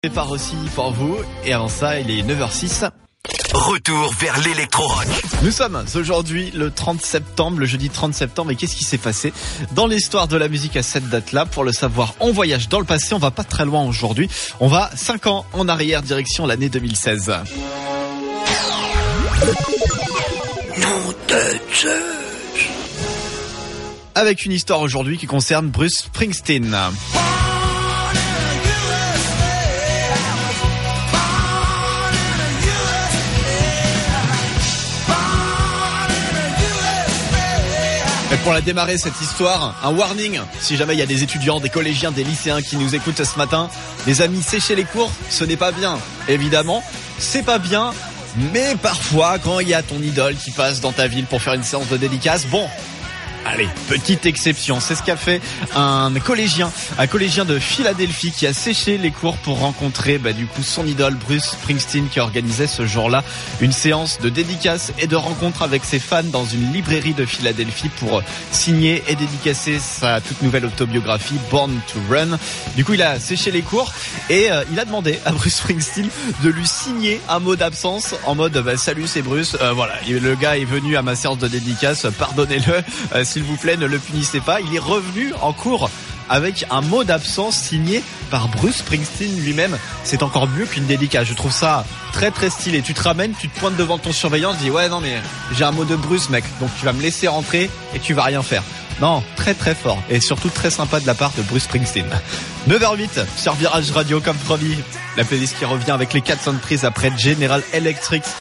Départ aussi pour vous, et avant ça, il est 9h06. Retour vers l'électro-rock. Nous sommes aujourd'hui le 30 septembre, le jeudi 30 septembre, et qu'est-ce qui s'est passé dans l'histoire de la musique à cette date-là? Pour le savoir, on voyage dans le passé, on va pas très loin aujourd'hui, on va 5 ans en arrière, direction l'année 2016. Nom de Zeus. Avec une histoire aujourd'hui qui concerne Bruce Springsteen. Et pour la démarrer cette histoire, un warning, si jamais il y a des étudiants, des collégiens, des lycéens qui nous écoutent ce matin, les amis, sécher les cours, ce n'est pas bien. Évidemment, c'est pas bien, mais parfois, quand il y a ton idole qui passe dans ta ville pour faire une séance de dédicace, bon... Allez, petite exception, c'est ce qu'a fait un collégien de Philadelphie qui a séché les cours pour rencontrer du coup son idole Bruce Springsteen, qui organisait ce jour-là une séance de dédicace et de rencontre avec ses fans dans une librairie de Philadelphie pour signer et dédicacer sa toute nouvelle autobiographie Born to Run. Du coup, il a séché les cours et il a demandé à Bruce Springsteen de lui signer un mot d'absence en mode salut, c'est Bruce, voilà, le gars est venu à ma séance de dédicace, pardonnez-le, s'il vous plaît, ne le punissez pas. Il est revenu en cours avec un mot d'absence signé par Bruce Springsteen lui-même. C'est encore mieux qu'une dédicace. Je trouve ça très très stylé. Tu te ramènes, tu te pointes devant ton surveillant, tu dis ouais non mais j'ai un mot de Bruce mec, donc tu vas me laisser rentrer et tu vas rien faire. Non, très très fort et surtout très sympa de la part de Bruce Springsteen. 9h08 sur Virage Radio comme promis. La playlist qui revient avec les 4 sound prises après General Electric.